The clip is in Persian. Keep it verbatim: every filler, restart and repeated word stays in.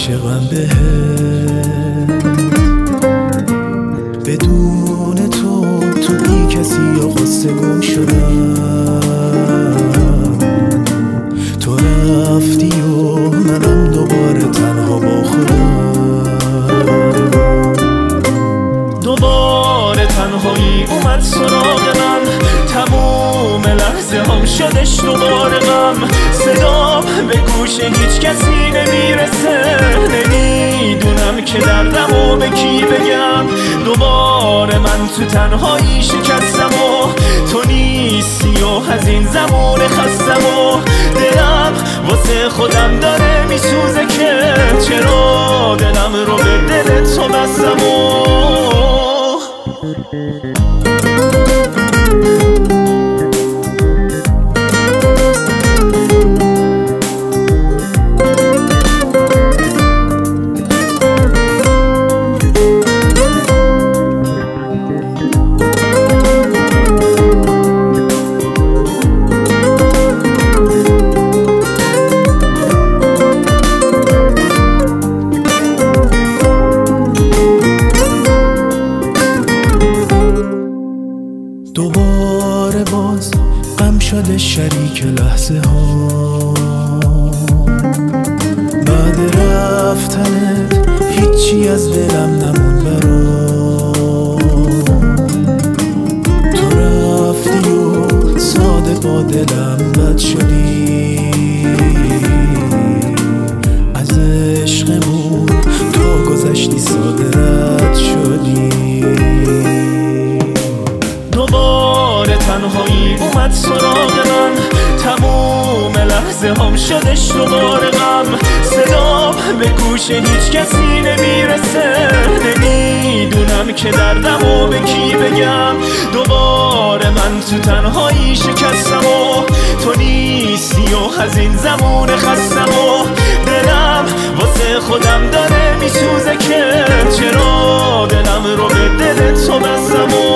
عاشقم بهت، بدون تو تو بی کسی یا غصه گم شدم. تو رفتی و منم دوباره تنها با خودم. دوباره تنهایی اومد سراغ من، تموم لحظه هم شدش دوباره غم. صدام به گوش هیچ کسی نمیرسه، نمیدونم که دردمو به کی بگم. دوباره من تو تنهایی شکستم و تو نیستی و از این زمان خستم و دلم واسه خودم داره میسوزه که چرا دلم رو به دل تو بستم و دوباره باز غم شده شریک لحظه ها. بعد رفتنت هیچی از دلم نمون برام. تو رفتی و ساده با دلم بد شدی، از عشقمون تا گذشتی ساده رد شدی. دوباره تنهایی اومد سراغ من، تموم لحظه هم شدش دوباره غم. صدام به گوش هیچ کسی نمیرسه، نمیدونم که دردمو به کی بگم. دوباره من تو تنهایی شکستم و تو نیستی و از این زمان خستم و دلم واسه خودم داره میسوزه که چرا دلم رو به دل تو بستم و